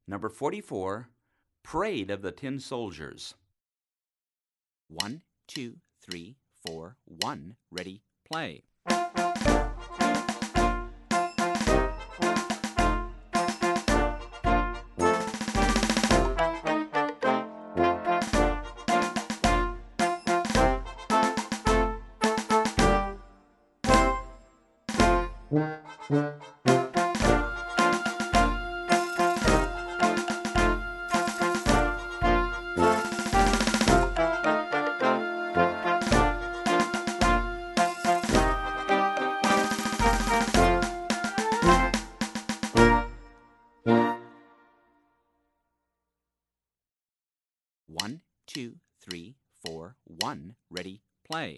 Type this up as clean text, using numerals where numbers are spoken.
Number 44, Parade of the Tin Soldiers. 1, 2, 3, 4, 1, ready, play. One, two, three, four, one, ready, play.